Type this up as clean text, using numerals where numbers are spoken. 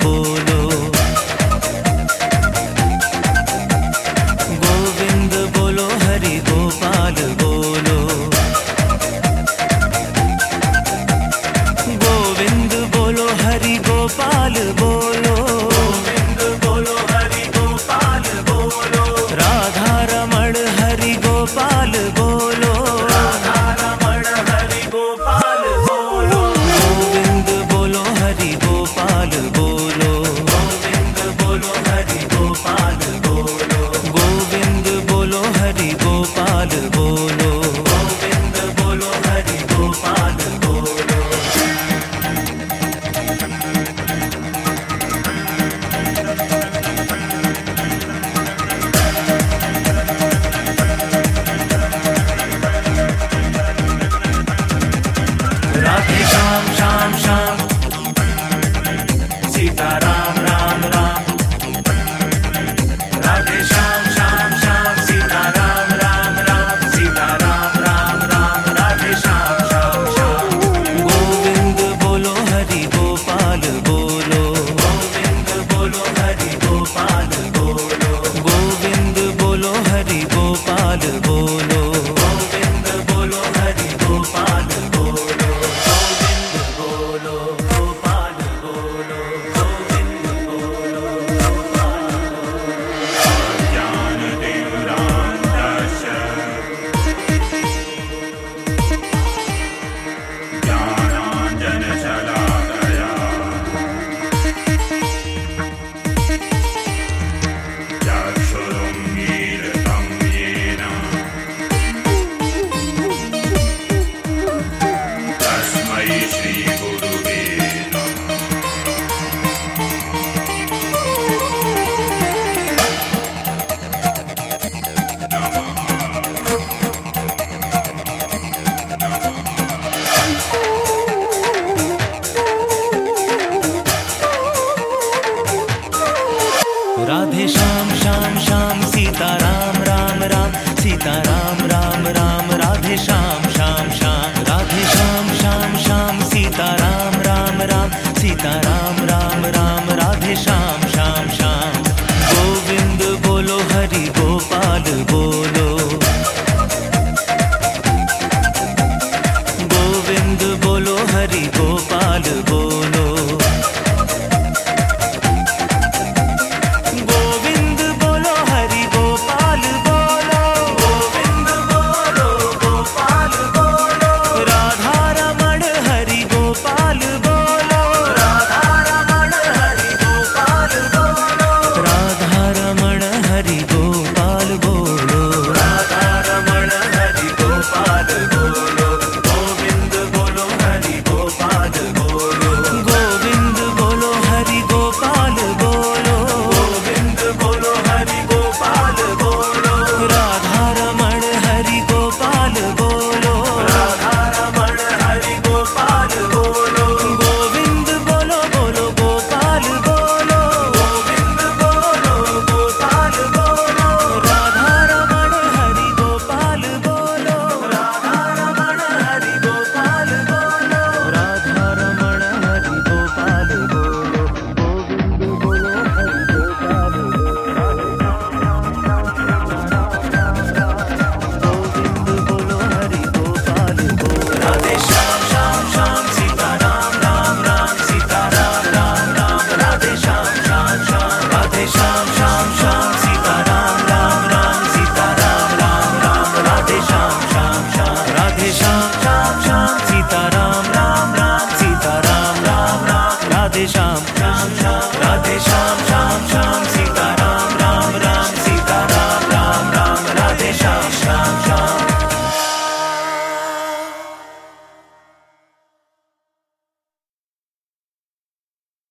बोलो। गोविंद बोलो हरि गोपाल बोलो। गोविंद बोलो हरि गोपाल बोलो। गोविंद बोलो हरि गोपाल बोलो। राधा रमण हरि गोपाल बोलो। राधा रमण हरि गोपाल बोलो। गोविंद बोलो हरि गोपाल बोलो। गोविंद बोलो हरि गोपाल बोलो। गोविंद बोलो हरि गोपाल बोलो। गोविंद बोलो हरि गोपाल बोलो। राधे श्याम श्याम श्याम सीता राम राम राम। राधे श्याम श्याम श्याम सीता राम राम राम। सीता राम राम राम राधे श्याम श्याम श्याम। गोविंद बोलो हरि गोपाल बोलो। गोविंद बोलो हरि गोपाल बोलो। गोविंद बोलो हरि गोपाल बोलो। गोविंद बोलो हरि गोपाल बोलो। गोविंद बोलो गोपाल बोलो। गोविंद बोलो गोपाल ज्ञानाञ्जनशलाकया चक्षुरुन्मीलितं येन तस्मै श्रीगुरुवे नमः। राधे श्याम श्याम श्याम सीता राम राम राम। सीता राम राम राम राधे श्याम श्याम श्याम। राधे श्याम श्याम श्याम सीता राम राम राम। सीता राम राम राम राधे श्याम श्याम श्याम। गोविंद बोलो हरि गोपाल बोलो। गोविंद बोलो हरि गोपाल बोलो। गोविंद बोलो हरि गोपाल बोलो। गोविंद बोलो गोपाल बोलो। राधा रमण हरि गोपाल बोलो। राधा रमण हरि गोपाल बोलो। राधा रमण हरि गोपाल बोलो। राधा रमण हरि गोपाल बोलो। गोविंद बोलो हरि गोपाल बोलो। गोविंद बोलो हरि गोपाल बोलो। गोविंद बोलो हरि गोपाल बोलो। राधा रमण हरि गोपाल बोलो। राधा रमण हरि गोपाल बोलो। गोविंद बोलो बोलो गोपाल बोलो। गोविंद बोलो गोपाल बोलो। राधा रमण हरि गोपाल बोलो। राधा रमण हरि गोपाल बोलो। राधा रमण हरि गोपाल बोलो। गोविंद बोलो हरि गोपाल बोलो। राधे श्याम श्याम श्याम सीता राम राम राम। सीता राम राम राम राधे श्याम श्याम श्याम। राधे श्याम श्याम श्याम सीता राम राम राम। सीता राम राम राम राधे श्याम श्याम श्याम। राधे श्याम श्याम श्याम सीता राम राम राम। सीता राम राम राम राधे श्याम श्याम श्याम। राधे श्याम श्याम श्याम